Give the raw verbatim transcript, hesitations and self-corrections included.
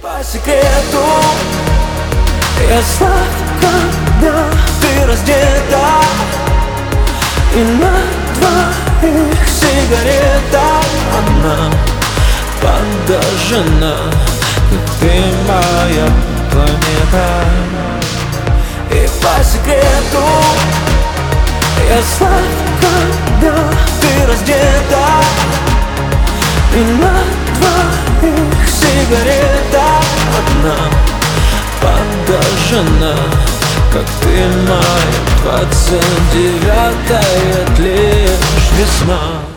По секрету я слаб, когда ты раздета, и на двоих сигарета. Она подожжена, как ты моя планета. И по секрету я слаб, когда ты раздета, и на двоих сигарета. Одна подожжена, как ты моя двадцать девятая, лишь весна.